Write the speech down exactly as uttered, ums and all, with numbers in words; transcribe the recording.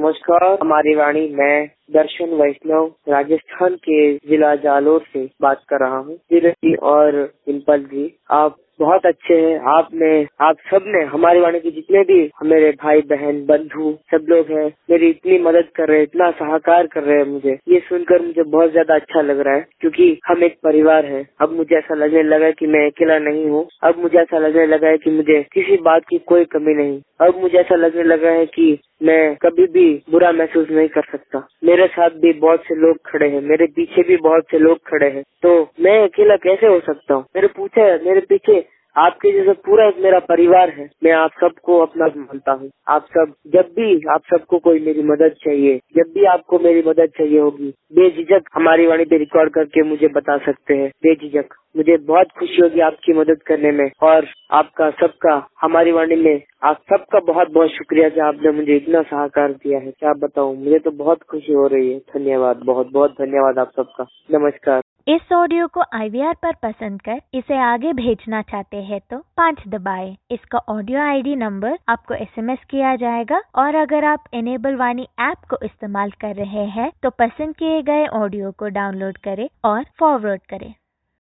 नमस्कार, हमारी वाणी मैं दर्शन वैष्णव राजस्थान के जिला जालोर से बात कर रहा हूँ। धीरज जी और डिम्पल जी, आप बहुत अच्छे हैं। आपने आप सब ने हमारी वाणी के जितने भी मेरे भाई बहन बंधु सब लोग हैं, मेरी इतनी मदद कर रहे हैं, इतना सहकार कर रहे हैं। मुझे ये सुनकर मुझे बहुत ज्यादा अच्छा लग रहा है, क्योंकि हम एक परिवार है। अब मुझे ऐसा लगने लगा कि मैं अकेला नहीं हूँ। अब मुझे ऐसा लगने लगा है कि मुझे किसी बात की कोई कमी नहीं। अब मुझे ऐसा लगने लगा है कि मैं कभी भी बुरा महसूस नहीं कर सकता। मेरे साथ भी बहुत से लोग खड़े हैं, मेरे पीछे भी बहुत से लोग खड़े हैं, तो मैं अकेला कैसे हो सकता हूँ। मेरे पूछे मेरे पीछे आपके जैसे पूरा एक मेरा परिवार है। मैं आप सबको अपना मानता हूँ। आप सब जब भी आप सबको कोई मेरी मदद चाहिए, जब भी आपको मेरी मदद चाहिए होगी, बेझिझक हमारी वाणी पे रिकॉर्ड करके मुझे बता सकते हैं। बेझिझक मुझे बहुत खुशी होगी आपकी मदद करने में। और आपका सबका हमारी वाणी में आप सबका बहुत बहुत शुक्रिया कि आपने मुझे इतना सहकार दिया है। क्या बताऊं, मुझे तो बहुत खुशी हो रही है। धन्यवाद, बहुत बहुत धन्यवाद आप सबका। नमस्कार। इस ऑडियो को आई वी आर पर पसंद कर इसे आगे भेजना चाहते हैं तो पाँच दबाएं। इसका ऑडियो आई डी नंबर आपको एस एम एस किया जाएगा। और अगर आप इनेबल वाणी ऐप को इस्तेमाल कर रहे हैं तो पसंद किए गए ऑडियो को डाउनलोड करें और फॉरवर्ड करें।